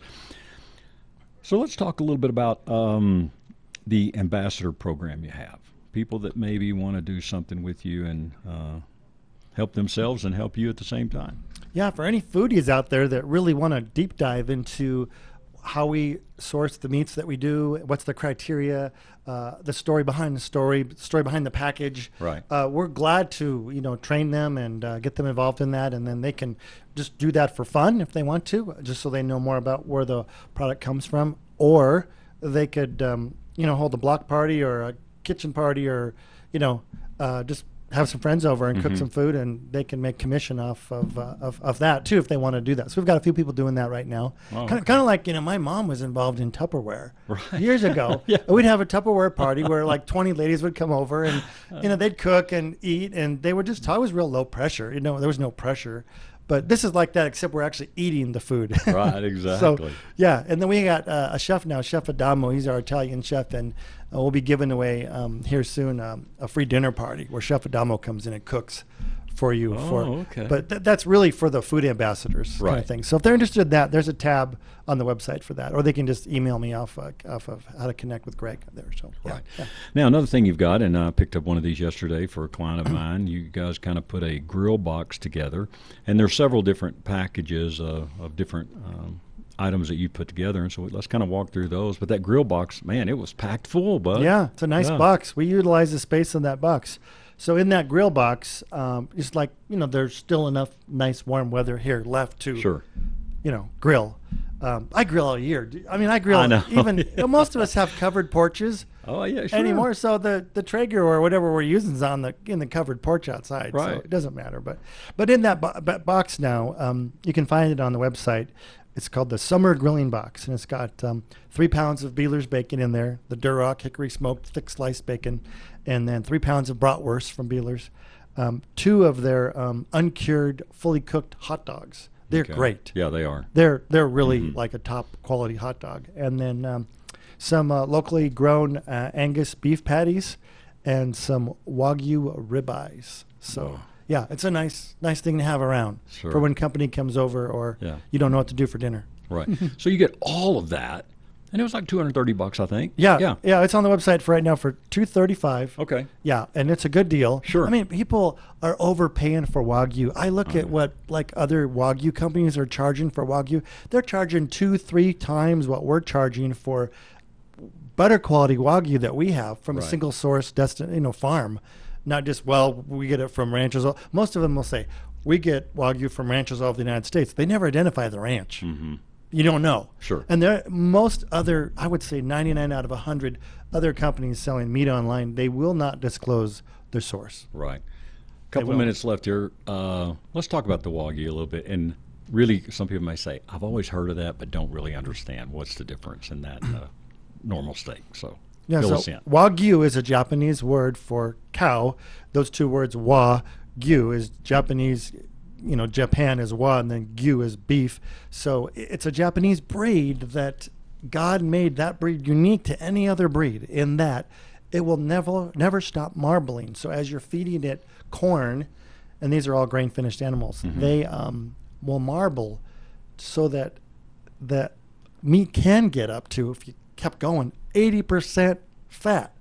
So let's talk a little bit about um, the ambassador program you have. People that maybe want to do something with you and uh, help themselves and help you at the same time. Yeah, for any foodies out there that really want to deep dive into how we source the meats that we do, what's the criteria, uh, the story behind the story, the story behind the package. Right. Uh, we're glad to, you know, train them and uh, get them involved in that, and then they can just do that for fun if they want to, just so they know more about where the product comes from. Or they could, um, you know, hold a block party or a kitchen party, or, you know, uh, just have some friends over and cook Mhm. some food, and they can make commission off of, uh, of of that too if they want to do that. So we've got a few people doing that right now. Oh, kind of okay. kind of like, you know, my mom was involved in Tupperware Right. years ago. Yeah. We'd have a Tupperware party where like twenty ladies would come over, and you know, they'd cook and eat, and they would just talk. It was real low pressure. You know, there was no pressure. But this is like that, except we're actually eating the food. Right, exactly. So, yeah, and then we got uh, a chef now, Chef Adamo. He's our Italian chef, and uh, we'll be giving away um, here soon um, a free dinner party where Chef Adamo comes in and cooks for you. Oh, for, okay. But th- that's really for the food ambassadors kind Right. of thing. So if they're interested in that, there's a tab on the website for that, or they can just email me off uh, off of how to connect with Greg there. So yeah, Right. yeah. Now, another thing you've got, and I picked up one of these yesterday for a client of mine, you guys kind of put a grill box together, and there's several different packages uh, of different um, items that you put together, and so let's kind of walk through those. But that grill box, man, it was packed full, bud. Yeah, it's a nice Yeah. box. We utilize the space in that box. So in that grill box, um, it's like, you know, there's still enough nice warm weather here left to, Sure. you know, grill. Um, I grill all year. D- I mean, I grill I know. even, you know, most of us have covered porches Oh, yeah, sure. anymore. So the, the Traeger or whatever we're using is on the, in the covered porch outside. So Right. it doesn't matter. But, but in that bo- bo- box now, um, you can find it on the website. It's called the Summer Grilling Box, and it's got um, three pounds of Beeler's bacon in there, the Duroc hickory smoked thick sliced bacon, and then three pounds of bratwurst from Beeler's, um, two of their um, uncured, fully cooked hot dogs. They're Okay. great. Yeah, they are. They're they're really Mhm. like a top quality hot dog, and then um, some uh, locally grown uh, Angus beef patties, and some Wagyu ribeyes. So. Wow. Yeah, it's a nice nice thing to have around Sure. for when company comes over or Yeah. you don't know what to do for dinner. Right. So you get all of that, and it was like two hundred thirty bucks, I think. Yeah, Yeah. yeah, it's on the website for right now for two thirty-five. Okay. Yeah, and it's a good deal. Sure. I mean, people are overpaying for Wagyu. I look at what like other Wagyu companies are charging for Wagyu. They're charging two, three times what we're charging for better quality Wagyu that we have from Right. a single source destin, you know, farm. Not just, well, we get it from ranches. all- Most of them will say, we get Wagyu from ranches all over the United States. They never identify the ranch. Mm-hmm. You don't know. Sure. And there, most other, I would say ninety-nine out of one hundred other companies selling meat online, they will not disclose their source. Right. Couple will. minutes left here. Uh, let's talk about the Wagyu a little bit. And really, some people may say, I've always heard of that, but don't really understand what's the difference in that and a normal steak. So Yeah, fill so us in. Wagyu is a Japanese word for cow. Those two words, wa-gyu, is Japanese, you know, Japan is wa, and then gyu is beef. So i- it's a Japanese breed that God made that breed unique to any other breed in that it will never never stop marbling. So as you're feeding it corn, and these are all grain finished animals, Mm-hmm. they um, will marble so that that meat can get up to, if you kept going, eighty percent fat.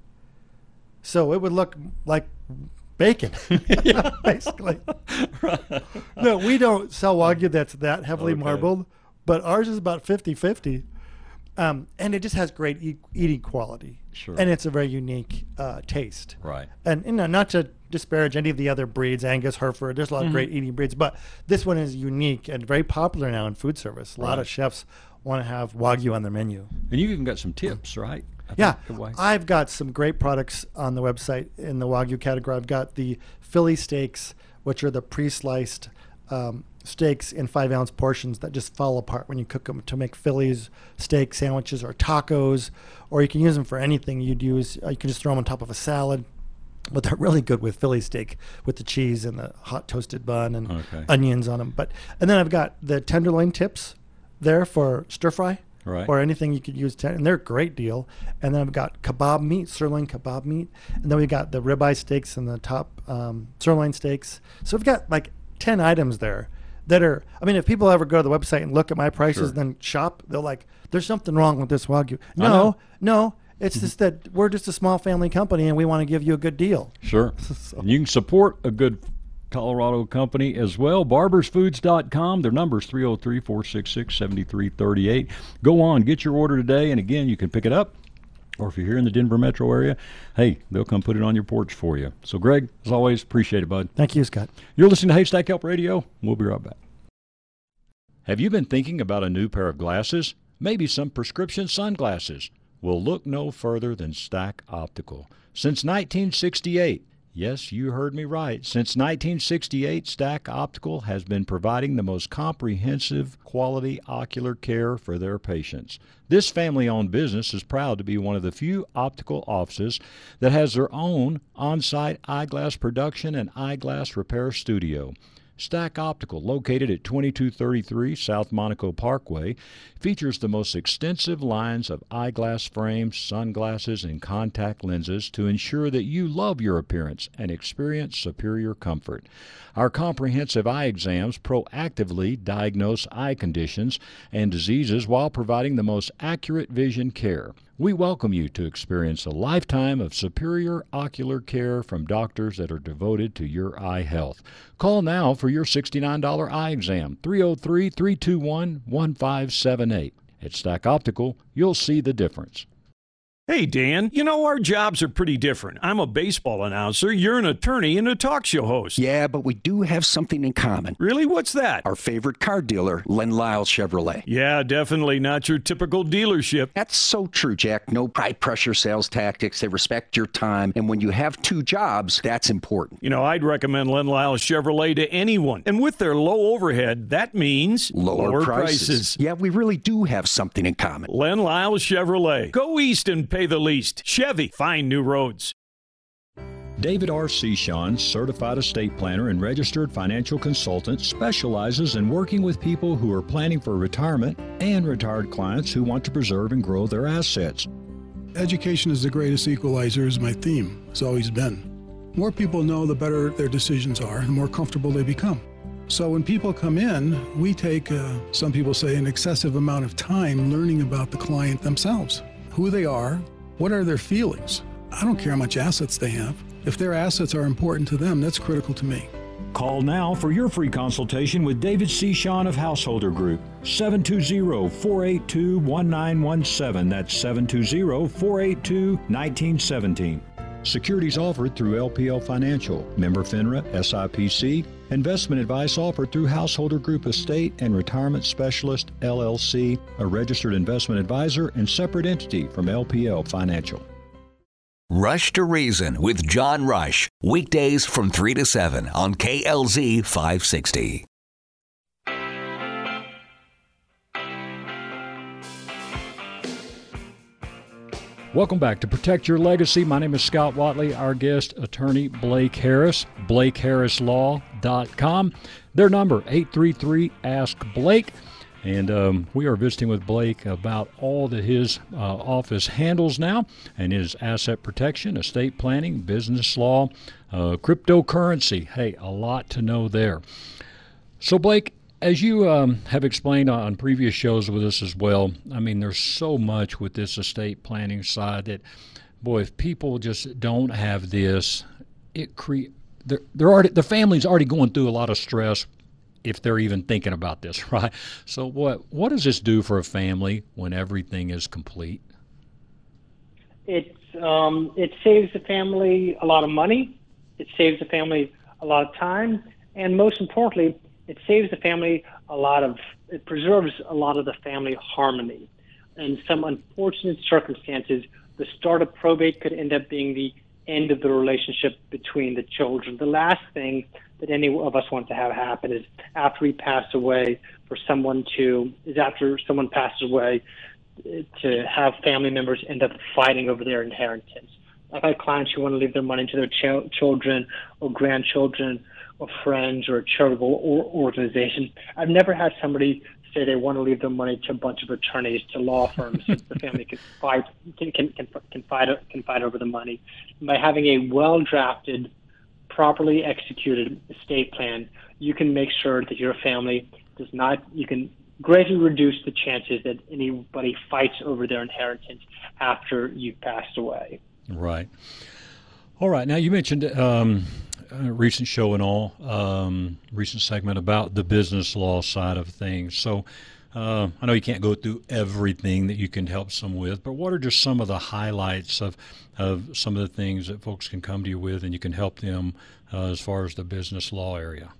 So it would look like bacon, basically. No, we don't sell Wagyu that's that heavily Okay. marbled, but ours is about fifty-fifty. Um, and it just has great e- eating quality. Sure. And it's a very unique uh, taste. Right. And you know, not to disparage any of the other breeds, Angus, Hereford, there's a lot Mm-hmm. of great eating breeds, but this one is unique and very popular now in food service. A lot Right. of chefs want to have Wagyu on their menu. And you even got some tips, right? I Yeah, think, the way- I've got some great products on the website in the Wagyu category. I've got the Philly steaks, which are the pre-sliced um, steaks in five ounce portions that just fall apart when you cook them to make Philly's steak sandwiches or tacos, or you can use them for anything you'd use. Uh, you can just throw them on top of a salad. But they're really good with Philly steak, with the cheese and the hot toasted bun and Okay. onions on them. But and then I've got the tenderloin tips there for stir fry. Right. Or anything you could use, ten- and they're a great deal. And then I've got kebab meat, sirloin kebab meat, and then we got the ribeye steaks and the top um, sirloin steaks. So we've got like ten items there that are. I mean, if people ever go to the website and look at my prices, Sure. and then shop, they're like, "There's something wrong with this Wagyu." I know. No, no, it's just that we're just a small family company, and we want to give you a good deal. Sure. You can support a good Colorado company as well. barbers foods dot com. Their number is three oh three, four six six, seven three three eight. Go on, get your order today, and again, you can pick it up. Or if you're here in the Denver metro area, hey, they'll come put it on your porch for you. So, Greg, as always, appreciate it, bud. Thank you, Scott. You're listening to Haystack Help Radio. We'll be right back. Have you been thinking about a new pair of glasses? Maybe some prescription sunglasses? Well, look no further than Stack Optical. Since nineteen sixty-eight, yes, you heard me right. Since nineteen sixty-eight, Stack Optical has been providing the most comprehensive quality ocular care for their patients. This family-owned business is proud to be one of the few optical offices that has their own on-site eyeglass production and eyeglass repair studio. Stack Optical, located at twenty-two thirty-three South Monaco Parkway, features the most extensive lines of eyeglass frames, sunglasses, and contact lenses to ensure that you love your appearance and experience superior comfort. Our comprehensive eye exams proactively diagnose eye conditions and diseases while providing the most accurate vision care. We welcome you to experience a lifetime of superior ocular care from doctors that are devoted to your eye health. Call now for your sixty-nine dollars eye exam, three oh three, three two one, one five seven eight. At Stack Optical, you'll see the difference. Hey, Dan, you know, our jobs are pretty different. I'm a baseball announcer. You're an attorney and a talk show host. Yeah, but we do have something in common. Really? What's that? Our favorite car dealer, Len Lyle Chevrolet. Yeah, definitely not your typical dealership. That's so true, Jack. No high-pressure sales tactics. They respect your time. And when you have two jobs, that's important. You know, I'd recommend Len Lyle Chevrolet to anyone. And with their low overhead, that means Lower, lower prices. prices. Yeah, we really do have something in common. Len Lyle Chevrolet. Go east and pay the least. Chevy, find new roads. David R. Sean, certified estate planner and registered financial consultant, specializes in working with people who are planning for retirement and retired clients who want to preserve and grow their assets. Education is the greatest equalizer is my theme. It's always been. More people know, the better their decisions are, and the more comfortable they become. So when people come in, we take, uh, some people say, an excessive amount of time learning about the client themselves, who they are, what are their feelings. I don't care how much assets they have. If their assets are important to them, that's critical to me. Call now for your free consultation with David C. Sean of Householder Group, seven two zero, four eight two, one nine one seven. That's seven two zero, four eight two, one nine one seven. Securities offered through L P L Financial, member FINRA, S I P C. Investment advice offered through Householder Group Estate and Retirement Specialist, L L C, a registered investment advisor and separate entity from L P L Financial. Rush to Reason with John Rush, weekdays from three to seven on K L Z five sixty. Welcome back to Protect Your Legacy. My name is Scott Watley. Our guest, attorney Blake Harris, blake harris law dot com. Their number, eight three three, ask Blake. And um, we are visiting with Blake about all that his uh, office handles now and his asset protection, estate planning, business law, uh, cryptocurrency. Hey, a lot to know there. So, Blake, as you um, have explained on previous shows with us as well, I mean, there's so much with this estate planning side that, boy, if people just don't have this, it cre- they're, they're already the family's already going through a lot of stress if they're even thinking about this, right? So what what does this do for a family when everything is complete? It um, it saves the family a lot of money. It saves the family a lot of time, and most importantly, it saves the family a lot of. It preserves a lot of the family harmony. In some unfortunate circumstances, the start of probate could end up being the end of the relationship between the children. The last thing that any of us want to have happen is after we pass away, for someone to is after someone passes away, to have family members end up fighting over their inheritance. I've had clients who want to leave their money to their ch- children or grandchildren or friends or a charitable or organization. I've never had somebody say they want to leave their money to a bunch of attorneys, to law firms, so the family can fight can can can, can fight can fight over the money. By having a well-drafted, properly executed estate plan, you can make sure that your family does not. You can greatly reduce the chances that anybody fights over their inheritance after you've passed away. Right. All right. Now, you mentioned um, a recent show and all, um, recent segment about the business law side of things. So uh, I know you can't go through everything that you can help someone with, but what are just some of the highlights of, of some of the things that folks can come to you with and you can help them uh, as far as the business law area?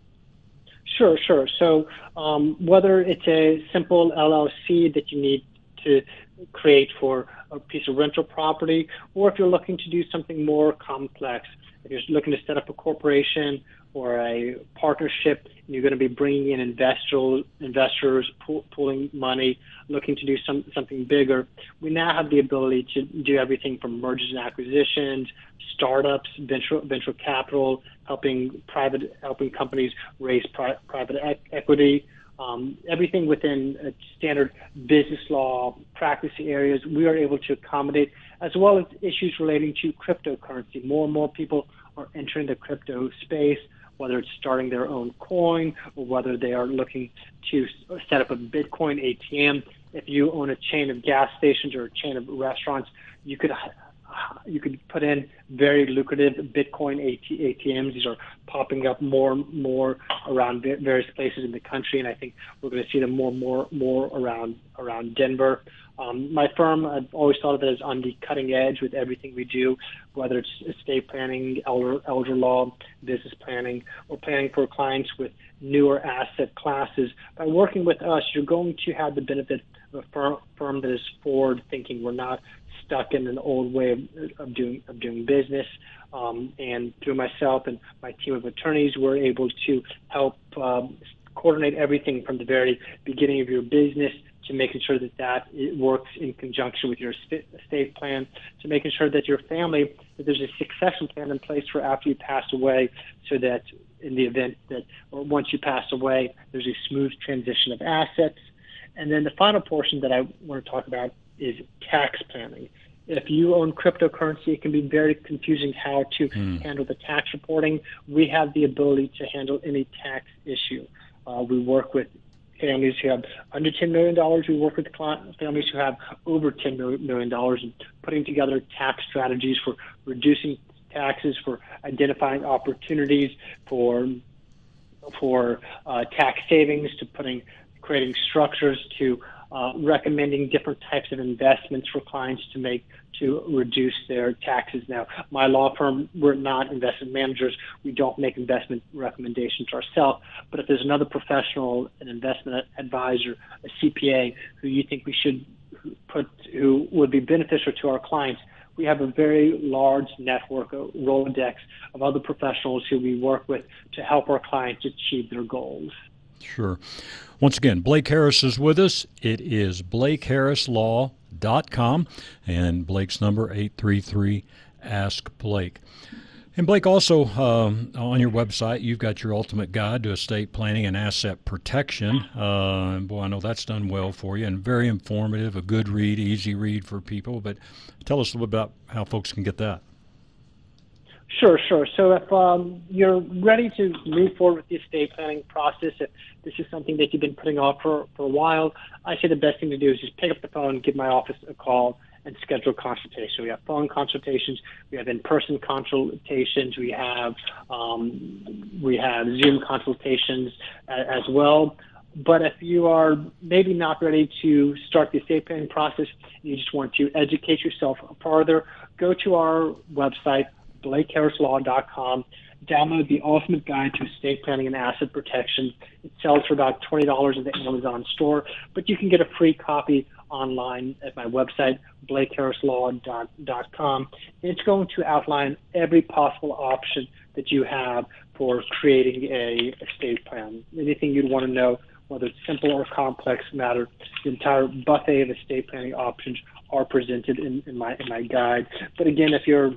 Sure, sure. So um, whether it's a simple L L C that you need to create for a piece of rental property, or if you're looking to do something more complex, if you're looking to set up a corporation or a partnership, and you're going to be bringing in investor, investors, pool, pooling money, looking to do some, something bigger, we now have the ability to do everything from mergers and acquisitions, startups, venture, venture capital, helping private, helping companies raise pri- private e- equity, um, everything within a standard business law practice areas we are able to accommodate, as well as issues relating to cryptocurrency. More and more people are entering the crypto space, whether it's starting their own coin or whether they are looking to set up a Bitcoin A T M. If you own a chain of gas stations or a chain of restaurants, you could you could put in very lucrative Bitcoin A T Ms. These are popping up more and more around various places in the country, and I think we're going to see them more and more, more around around Denver. Um, my firm, I've always thought of it as on the cutting edge with everything we do, whether it's estate planning, elder, elder law, business planning, or planning for clients with newer asset classes. By working with us, you're going to have the benefit of a firm, firm that is forward-thinking. We're not stuck in an old way of, of doing of doing business. Um, and through myself and my team of attorneys, we're able to help um, coordinate everything from the very beginning of your business to making sure that that it works in conjunction with your estate plan, to making sure that your family, that there's a succession plan in place for after you pass away, so that in the event that, or once you pass away, there's a smooth transition of assets. And then the final portion that I want to talk about is tax planning. If you own cryptocurrency, it can be very confusing how to mm. handle the tax reporting. We have the ability to handle any tax issue. Uh, we work with families who have under ten million dollars. We work with client, families who have over ten million dollars, and putting together tax strategies for reducing taxes, for identifying opportunities for for uh, tax savings, to putting creating structures, to uh, recommending different types of investments for clients to make to reduce their taxes. Now, my law firm, we're not investment managers. We don't make investment recommendations ourselves. But if there's another professional, an investment advisor, a C P A, who you think we should put, who would be beneficial to our clients, we have a very large network, a Rolodex of other professionals who we work with to help our clients achieve their goals. Sure. Once again, Blake Harris is with us. It is blake harris law dot com, and Blake's number eight three three, ask Blake. And Blake, also um, on your website, you've got your ultimate guide to estate planning and asset protection. Uh, and boy, I know that's done well for you, and very informative, a good read, easy read for people. But tell us a little bit about how folks can get that. Sure, sure. So if um, you're ready to move forward with the estate planning process, if this is something that you've been putting off for, for a while, I say the best thing to do is just pick up the phone, give my office a call, and schedule consultations. We have phone consultations, we have in-person consultations, we have um, we have Zoom consultations a- as well. But if you are maybe not ready to start the estate planning process, and you just want to educate yourself further, go to our website, blake harris law dot com. Download the Ultimate Guide to Estate Planning and Asset Protection. It sells for about twenty dollars in the Amazon store, but you can get a free copy online at my website, blake harris law dot com. And it's going to outline every possible option that you have for creating a estate plan. Anything you'd want to know, whether it's simple or complex matter, the entire buffet of estate planning options are presented in, in my in my guide. But again, if you're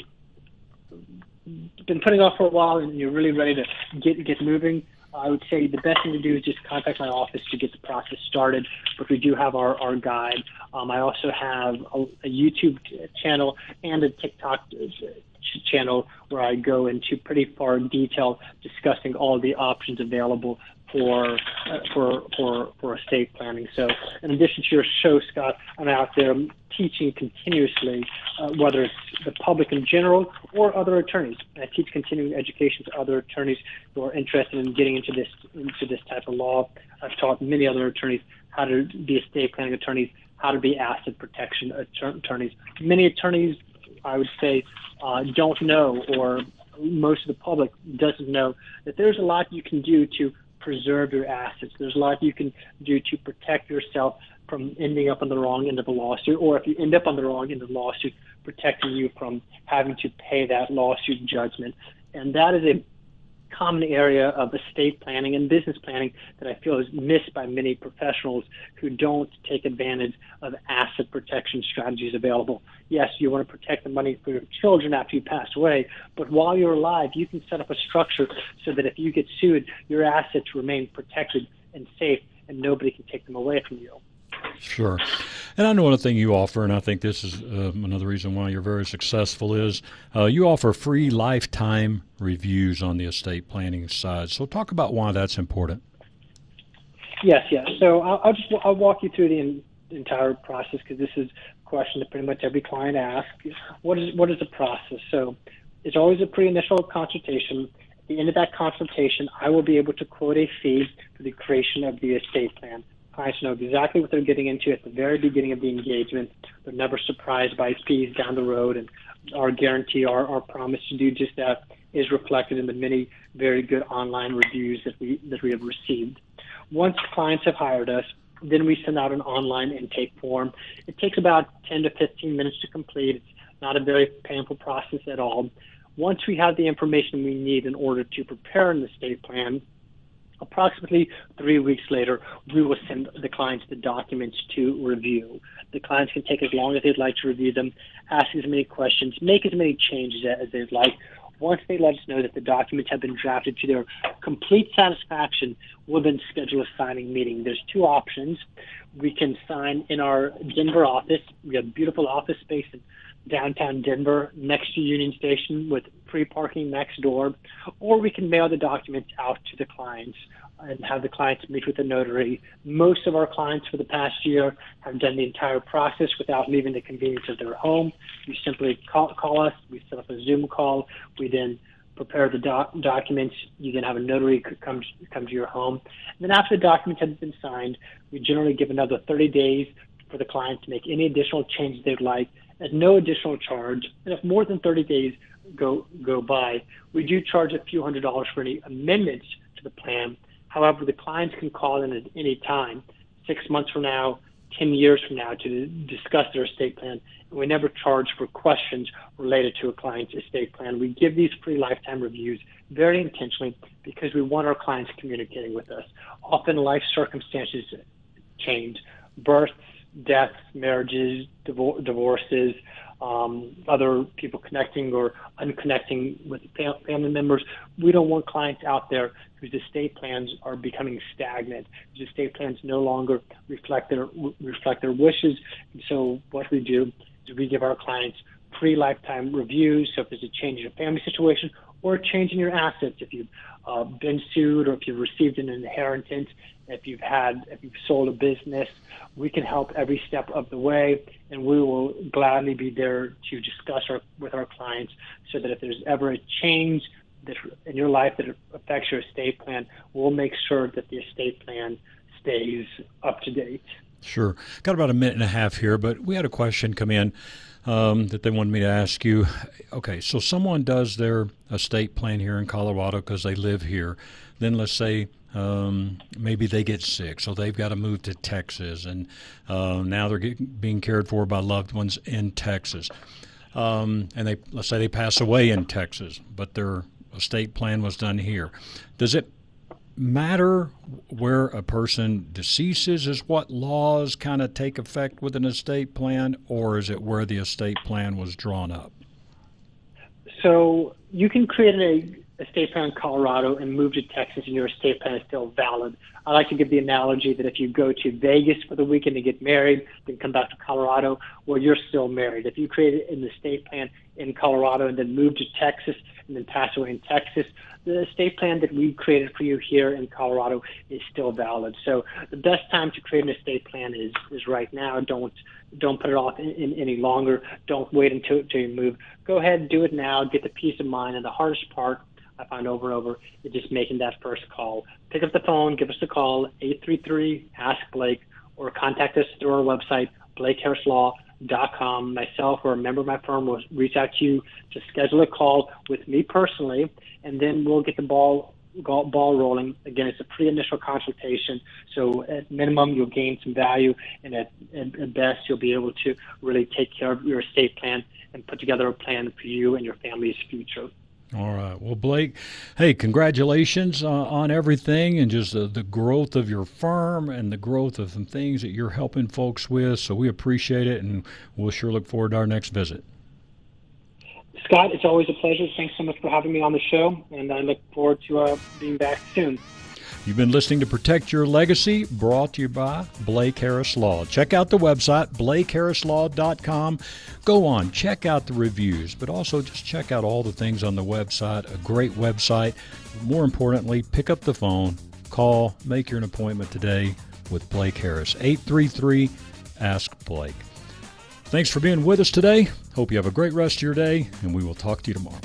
been putting off for a while and you're really ready to get get moving, I would say the best thing to do is just contact my office to get the process started. But we do have our, our guide. Um, I also have a, a YouTube channel and a TikTok channel where I go into pretty far detail discussing all the options available for uh, for for for estate planning. So in addition to your show, Scott, I'm out there teaching continuously, uh, whether it's the public in general or other attorneys. I teach continuing education to other attorneys who are interested in getting into this into this type of law. I've taught many other attorneys how to be estate planning attorneys, how to be asset protection attorneys. Many attorneys, I would say, uh, don't know, or most of the public doesn't know, that there's a lot you can do to preserve your assets. There's a lot you can do to protect yourself from ending up on the wrong end of a lawsuit, or if you end up on the wrong end of a lawsuit, protecting you from having to pay that lawsuit judgment. And that is a common area of estate planning and business planning that I feel is missed by many professionals who don't take advantage of asset protection strategies available. Yes, you want to protect the money for your children after you pass away, but while you're alive, you can set up a structure so that if you get sued, your assets remain protected and safe and nobody can take them away from you. Sure. And I know one thing you offer, and I think this is uh, another reason why you're very successful, is uh, you offer free lifetime reviews on the estate planning side. So talk about why that's important. Yes, yes. So I'll, I'll just I'll walk you through the in, entire process, because this is a question that pretty much every client asks. What is what is the process? So it's always a pre-initial consultation. At the end of that consultation, I will be able to quote a fee for the creation of the estate plan. Clients know exactly what they're getting into at the very beginning of the engagement. They're never surprised by fees down the road, and our guarantee, our, our promise to do just that is reflected in the many very good online reviews that we that we have received. Once clients have hired us, then we send out an online intake form. It takes about ten to fifteen minutes to complete. It's not a very painful process at all. Once we have the information we need in order to prepare an estate plan, approximately three weeks later, we will send the clients the documents to review. The clients can take as long as they'd like to review them, ask as many questions, make as many changes as they'd like. Once they let us know that the documents have been drafted to their complete satisfaction, we'll then schedule a signing meeting. There's two options. We can sign in our Denver office. We have beautiful office space in downtown Denver next to Union Station with free parking next door, or we can mail the documents out to the clients and have the clients meet with the notary. Most of our clients for the past year have done the entire process without leaving the convenience of their home. You simply call, call us, we set up a Zoom call, we then prepare the doc- documents, you then have a notary come, come to your home. And then after the documents have been signed, we generally give another thirty days for the client to make any additional changes they'd like at no additional charge. And if more than thirty days go go by, we do charge a few hundred dollars for any amendments to the plan. However, the clients can call in at any time, six months from now, ten years from now, to discuss their estate plan. And we never charge for questions related to a client's estate plan. We give these free lifetime reviews very intentionally because we want our clients communicating with us. Often life circumstances change, births, deaths, marriages, divor- divorces, um, other people connecting or unconnecting with fam- family members. We don't want clients out there whose estate plans are becoming stagnant, whose estate plans no longer reflect their reflect their wishes. And so what we do is we give our clients free lifetime reviews. So if there's a change in your family situation or a change in your assets, if you've uh, been sued or if you've received an inheritance if you've had, if you've sold a business, we can help every step of the way, and we will gladly be there to discuss our, with our clients so that if there's ever a change that in your life that affects your estate plan, we'll make sure that the estate plan stays up to date. Sure. Got about a minute and a half here, but we had a question come in um, that they wanted me to ask you. Okay, so someone does their estate plan here in Colorado because they live here. Then let's say um, maybe they get sick, so they've got to move to Texas, and uh, now they're getting, being cared for by loved ones in Texas. Um, and they let's say they pass away in Texas, but their estate plan was done here. Does it matter where a person deceases is what laws kind of take effect with an estate plan, or is it where the estate plan was drawn up? So you can create an estate plan in Colorado and move to Texas and your estate plan is still valid. I like to give the analogy that if you go to Vegas for the weekend to get married, then come back to Colorado, well, you're still married. If you create an estate plan in Colorado and then move to Texas and then pass away in Texas, the estate plan that we created for you here in Colorado is still valid. So the best time to create an estate plan is is right now. Don't don't put it off in, in, any longer. Don't wait until, until you move. Go ahead and do it now. Get the peace of mind. And the hardest part I find over and over is just making that first call. Pick up the phone, give us a call, eight three three, ask Blake, or contact us through our website, blake harris law dot com. Myself or a member of my firm will reach out to you to schedule a call with me personally, and then we'll get the ball ball rolling. Again, it's a pre-initial consultation, so at minimum you'll gain some value, and at, at best you'll be able to really take care of your estate plan and put together a plan for you and your family's future. All right. Well, Blake, hey, congratulations uh, on everything and just uh, the growth of your firm and the growth of some things that you're helping folks with. So we appreciate it, and we'll sure look forward to our next visit. Scott, it's always a pleasure. Thanks so much for having me on the show, and I look forward to uh, being back soon. You've been listening to Protect Your Legacy, brought to you by Blake Harris Law. Check out the website, blake harris law dot com. Go on, check out the reviews, but also just check out all the things on the website, a great website. More importantly, pick up the phone, call, make your an appointment today with Blake Harris, eight three three, ask Blake. Thanks for being with us today. Hope you have a great rest of your day, and we will talk to you tomorrow.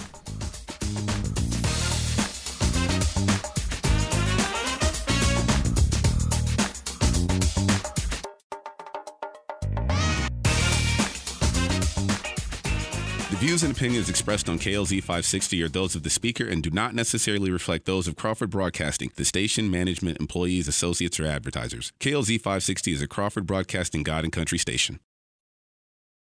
The views and opinions expressed on K L Z five sixty are those of the speaker and do not necessarily reflect those of Crawford Broadcasting, the station, management, employees, associates, or advertisers. K L Z five sixty is a Crawford Broadcasting God and Country station.